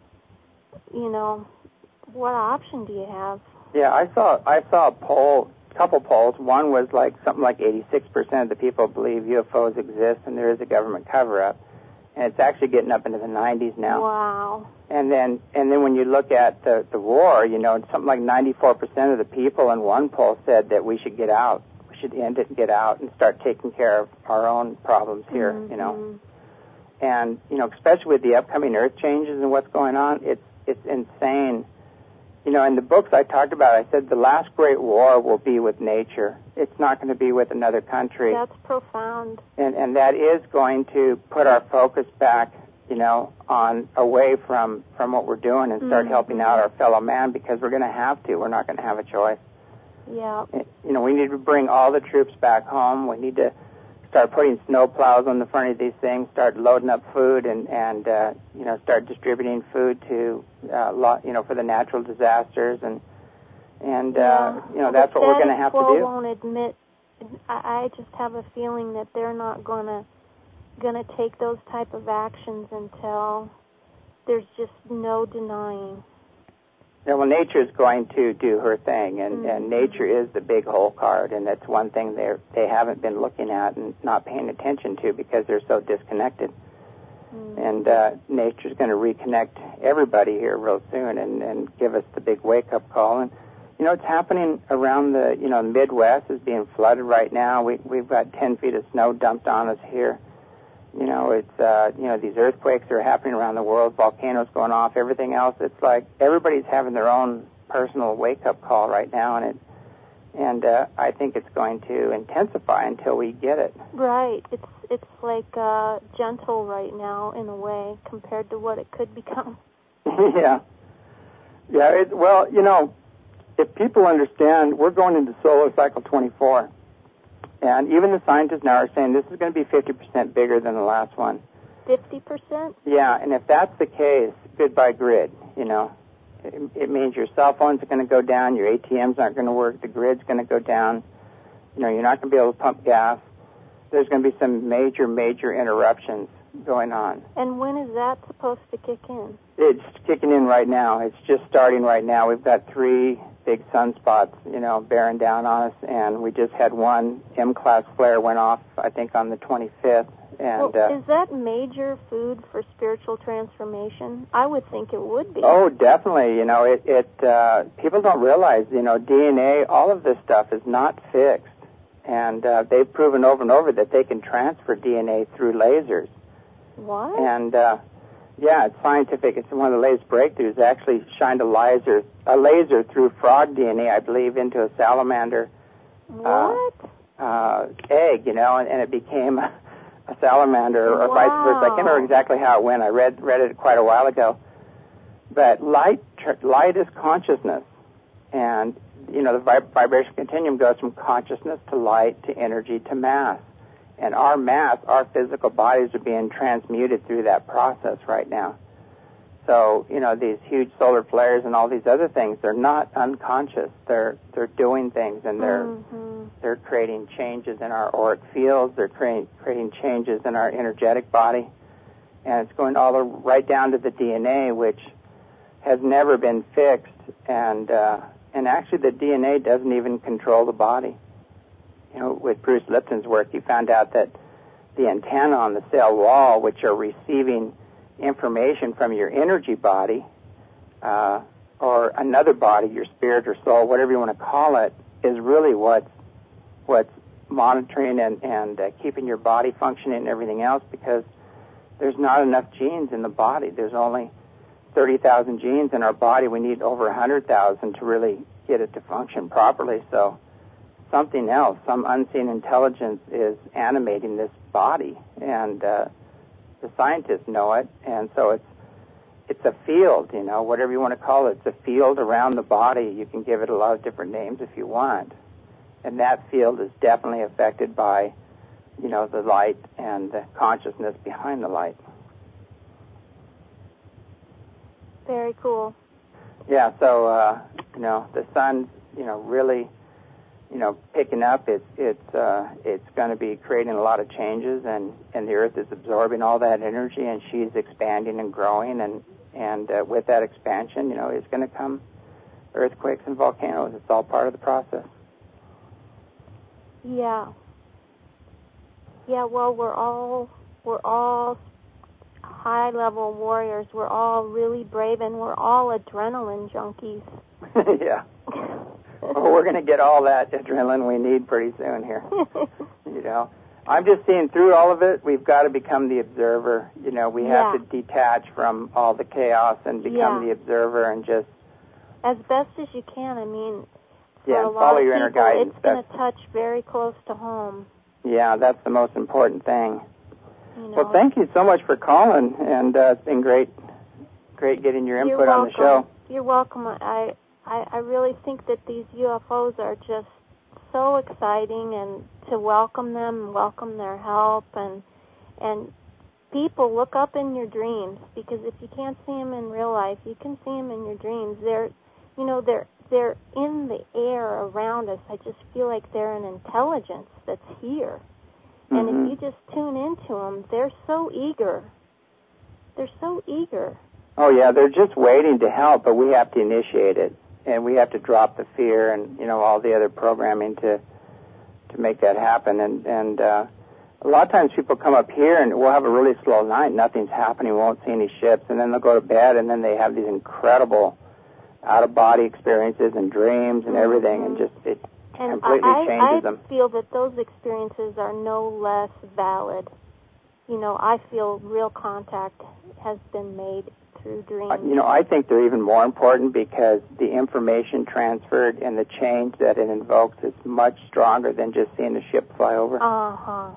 you know, what option do you have? Yeah, I saw I saw a poll, a couple polls. One was like something like eighty-six percent of the people believe U F Os exist and there is a government cover-up. And it's actually getting up into the nineties now. Wow. And then and then when you look at the, the war, you know, something like ninety-four percent of the people in one poll said that we should get out. We should end it and get out and start taking care of our own problems here, mm-hmm. you know. And, you know, especially with the upcoming earth changes and what's going on, it's it's insane. You know, in the books I talked about, I said the last great war will be with nature. It's not going to be with another country. That's profound. And and that is going to put our focus back, you know, on away from, from what we're doing and start mm-hmm. helping out our fellow man, because we're going to have to. We're not going to have a choice. Yeah. You know, we need to bring all the troops back home. We need to start putting snow plows on the front of these things, start loading up food, and, and uh, you know, start distributing food to, uh, lo- you know, for the natural disasters. And, and yeah. uh, you know, well, that's what we're going to have to do. won't admit, I, I just have a feeling that they're not going to going to take those type of actions until there's just no denying. Yeah, well, nature is going to do her thing, and, mm-hmm. and nature is the big whole card, and that's one thing they they haven't been looking at and not paying attention to because they're so disconnected. Mm-hmm. And uh, nature's going to reconnect everybody here real soon and, and give us the big wake-up call. And, you know, it's happening around the, you know, the Midwest is being flooded right now. We, we've got ten feet of snow dumped on us here. You know, it's, uh, you know, these earthquakes are happening around the world, volcanoes going off, everything else. It's like everybody's having their own personal wake-up call right now, and it, and uh, I think it's going to intensify until we get it. Right. It's it's like uh, gentle right now in a way compared to what it could become. yeah. Yeah, it, well, you know, if people understand, we're going into solar cycle twenty-four. And even the scientists now are saying this is going to be fifty percent bigger than the last one. fifty percent? Yeah, and if that's the case, goodbye grid, you know. It, it means your cell phones are going to go down, your A T Ms aren't going to work, the grid's going to go down. You know, you're not going to be able to pump gas. There's going to be some major, major interruptions going on. And when is that supposed to kick in? It's kicking in right now. It's just starting right now. We've got three big sunspots, you know, bearing down on us, and we just had one M-class flare went off, I think, on the twenty-fifth. And well, uh, is that major food for spiritual transformation? I would think it would be. Oh, definitely. You know, it, it uh, people don't realize, you know, D N A, all of this stuff is not fixed. And uh, they've proven over and over that they can transfer D N A through lasers. What? And, uh, yeah, it's scientific. It's one of the latest breakthroughs. They actually shined a laser, a laser through frog D N A, I believe, into a salamander what? Uh, uh, egg, you know, and, and it became a, a salamander or wow. vice versa. I can't remember exactly how it went. I read read it quite a while ago. But light tr- light is consciousness. And, you know, the vib- vibration continuum goes from consciousness to light to energy to mass. And our mass, our physical bodies are being transmuted through that process right now. So, you know, these huge solar flares and all these other things, they're not unconscious. They're they're doing things, and they're mm-hmm. they're creating changes in our auric fields. They're creating creating changes in our energetic body, and it's going all the, right down to the D N A, which has never been fixed. And uh, and actually, the D N A doesn't even control the body. You know, with Bruce Lipton's work, he found out that the antenna on the cell wall, which are receiving information from your energy body uh, or another body, your spirit or soul, whatever you want to call it, is really what's, what's monitoring and, and uh, keeping your body functioning and everything else, because there's not enough genes in the body. There's only thirty thousand genes in our body. We need over one hundred thousand to really get it to function properly. So something else, some unseen intelligence is animating this body, and uh, the scientists know it, and so it's it's a field, you know, whatever you want to call it. It's a field around the body. You can give it a lot of different names if you want, and that field is definitely affected by, you know, the light and the consciousness behind the light. Very cool. Yeah, so, uh, you know, the sun's, you know, really, you know, picking up. It's it's uh, it's going to be creating a lot of changes, and, and the Earth is absorbing all that energy, and she's expanding and growing, and and uh, with that expansion, you know, is going to come earthquakes and volcanoes. It's all part of the process. Yeah. Yeah. Well, we're all we're all high-level warriors. We're all really brave, and we're all adrenaline junkies. Yeah. Well, we're going to get all that adrenaline we need pretty soon here. You know, I'm just seeing through all of it. We've got to become the observer. You know, we have yeah. to detach from all the chaos and become yeah. the observer and just as best as you can. I mean, for yeah, a lot follow of your people, inner guidance. it's going to touch very close to home. Yeah, that's the most important thing. You know, well, thank you so much for calling, and uh, it's been great, great getting your input You're on the show. You're welcome. I. I, I really think that these U F Os are just so exciting, and to welcome them and welcome their help, and and people, look up in your dreams, because if you can't see them in real life, you can see them in your dreams. They're, you know, they're they're in the air around us. I just feel like they're an intelligence that's here, mm-hmm. and if you just tune into them, they're so eager. They're so eager. Oh yeah, they're just waiting to help, but we have to initiate it. And we have to drop the fear and, you know, all the other programming to to make that happen. And, and uh, a lot of times people come up here and we'll have a really slow night. Nothing's happening. We won't see any ships. And then they'll go to bed, and then they have these incredible out-of-body experiences and dreams and everything. And just it and completely I, changes I them. I feel that those experiences are no less valid. You know, I feel real contact has been made through dreams. You know, I think they're even more important because the information transferred and the change that it invokes is much stronger than just seeing a ship fly over. Uh-huh.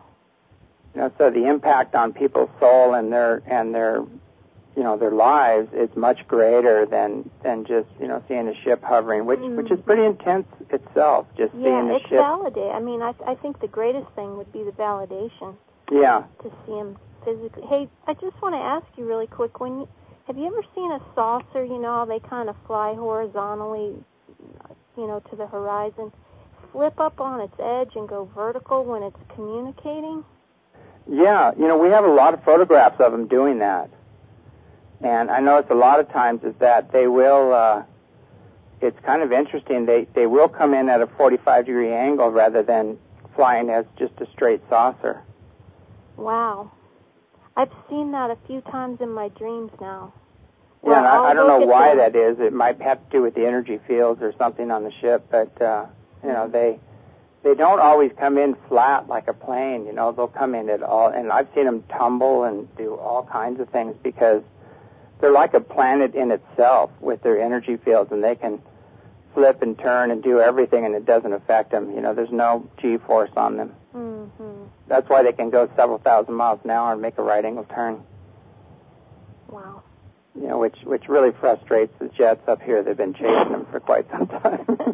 You know, so the impact on people's soul and their and their, you know, their lives is much greater than than just, you know, seeing a ship hovering, which mm-hmm. which is pretty intense itself. Just yeah, seeing a it's ship. validate. I mean, I I think the greatest thing would be the validation. Yeah. To see them physically. Hey, I just want to ask you really quick, when you, have you ever seen a saucer, you know, they kind of fly horizontally, you know, to the horizon, flip up on its edge and go vertical when it's communicating? Yeah, you know, we have a lot of photographs of them doing that. And I notice a lot of times is that they will, uh, it's kind of interesting, they, they will come in at a forty-five degree angle rather than flying as just a straight saucer. Wow. I've seen that a few times in my dreams now. Yeah, and I, I don't know why that is. It might have to do with the energy fields or something on the ship, but, uh, you know, they they don't always come in flat like a plane, you know. They'll come in at all, and I've seen them tumble and do all kinds of things because they're like a planet in itself with their energy fields, and they can flip and turn and do everything, and it doesn't affect them. You know, there's no G-force on them. Mm-hmm. That's why they can go several thousand miles an hour and make a right-angle turn. Wow. You know, which which really frustrates the jets up here. They've been chasing them for quite some time.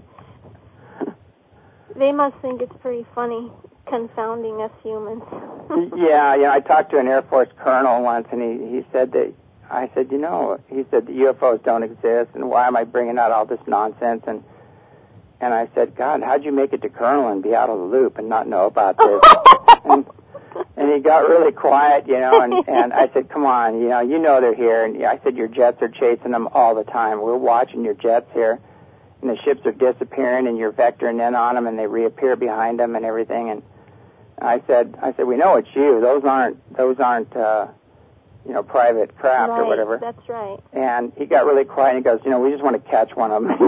They must think it's pretty funny, confounding us humans. yeah, you know, I talked to an Air Force colonel once, and he, he said that, I said, you know, he said the U F Os don't exist, and why am I bringing out all this nonsense? And and I said, God, how'd you make it to colonel and be out of the loop and not know about this? and, and he got really quiet, you know, and, and I said, come on, you know, you know they're here. And I said, your jets are chasing them all the time. We're watching your jets here, and the ships are disappearing, and you're vectoring in on them, and they reappear behind them and everything. And I said, I said, we know it's you. Those aren't, those aren't, uh, you know, private craft right, or whatever. That's right. And he got really quiet, and he goes, you know, we just want to catch one of them.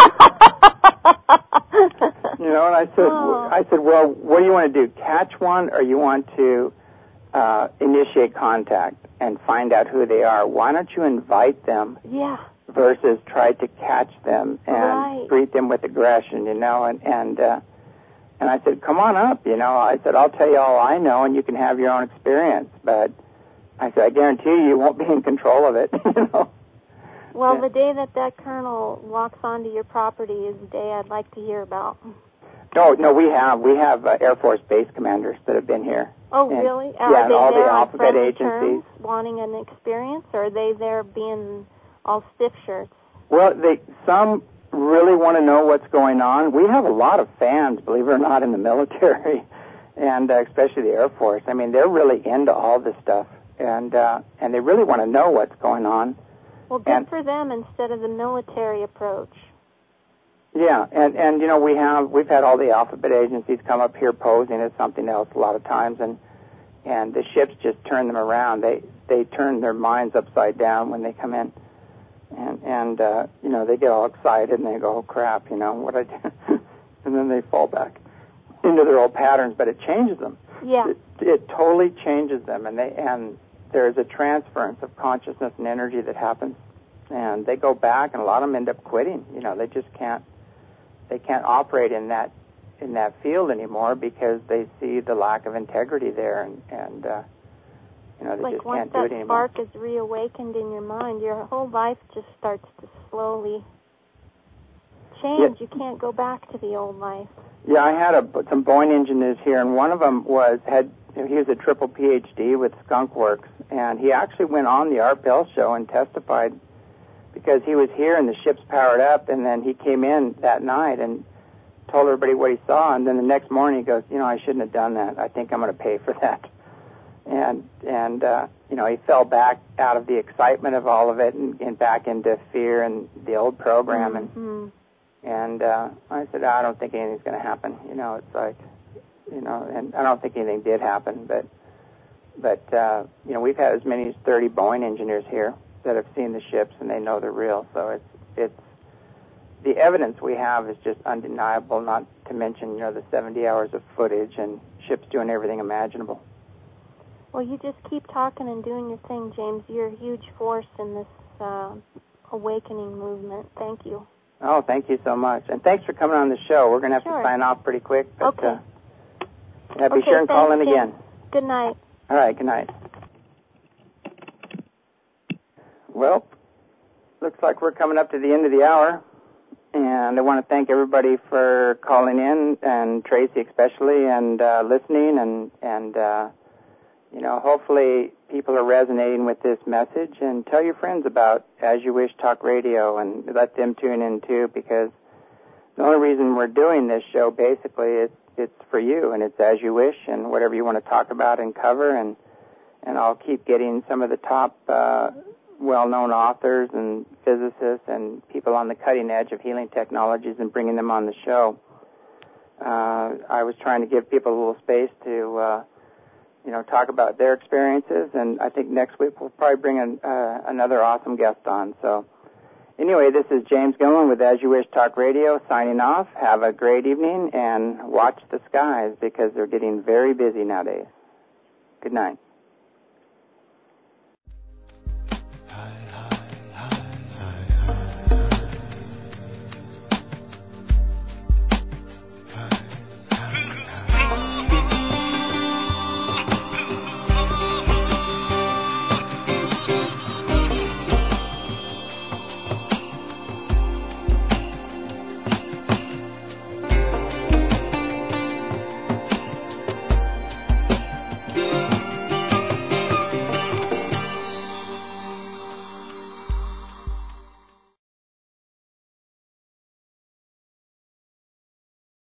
You know, and I said, oh. I said, well, what do you want to do, catch one, or you want to uh, initiate contact and find out who they are? Why don't you invite them yeah. versus try to catch them and right. treat them with aggression, you know? And and uh, and I said, come on up, you know. I said, I'll tell you all I know, and you can have your own experience. But I said, I guarantee you, you won't be in control of it, you know. Well, yeah. the day that that colonel walks onto your property is the day I'd like to hear about. No, no, we have. We have uh, Air Force base commanders that have been here. Oh, and, really? Yeah, are and they all there the on alphabet friendly agencies. Terms, wanting an experience, or are they there being all stiff shirts? Well, they some really want to know what's going on. We have a lot of fans, believe it or not, in the military, and uh, especially the Air Force. I mean, they're really into all this stuff, and uh, and they really want to know what's going on. Well, good and, for them instead of the military approach. Yeah, and, and you know, we have, we've had all the alphabet agencies come up here posing as something else a lot of times, and and the ships just turn them around. They they turn their minds upside down when they come in, and, and uh, you know, they get all excited, and they go, oh, crap, you know, what I do? And then they fall back into their old patterns, but it changes them. Yeah. It, it totally changes them, and they and there's a transference of consciousness and energy that happens, and they go back, and a lot of them end up quitting. You know, they just can't. They can't operate in that in that field anymore because they see the lack of integrity there, and, and uh, you know, they like just can't do it anymore. Like once that spark is reawakened in your mind, your whole life just starts to slowly change. Yeah. You can't go back to the old life. Yeah, I had a, some Boeing engineers here, and one of them was had he was a triple P H D with Skunk Works, and he actually went on the Art Bell show and testified. Because he was here and the ship's powered up, and then he came in that night and told everybody what he saw, and then the next morning he goes, you know, I shouldn't have done that. I think I'm going to pay for that. And, and uh, you know, he fell back out of the excitement of all of it and, and back into fear and the old program. Mm-hmm. And, and uh, I said, I don't think anything's going to happen. You know, it's like, you know, and I don't think anything did happen, but, but uh, you know, we've had as many as thirty Boeing engineers here that have seen the ships, and they know they're real. So it's it's the evidence we have is just undeniable. Not to mention, you know, the seventy hours of footage and ships doing everything imaginable. Well, you just keep talking and doing your thing, James. You're a huge force in this uh, awakening movement. Thank you. Oh, thank you so much, and thanks for coming on the show. We're going to have sure. to sign off pretty quick. But, okay. Uh, yeah, be okay, sure and thanks, call in James. again. Good night. All right. Good night. Well, looks like we're coming up to the end of the hour, and I want to thank everybody for calling in, and Tracy especially, and uh, listening, and and uh, you know, hopefully people are resonating with this message, and tell your friends about As You Wish Talk Radio and let them tune in too, because the only reason we're doing this show basically is it's for you, and it's as you wish, and whatever you want to talk about and cover, and and I'll keep getting some of the top uh, well-known authors and physicists and people on the cutting edge of healing technologies and bringing them on the show. Uh, I was trying to give people a little space to, uh, you know, talk about their experiences, and I think next week we'll probably bring an, uh, another awesome guest on. So anyway, this is James Gilman with As You Wish Talk Radio signing off. Have a great evening, and watch the skies because they're getting very busy nowadays. Good night.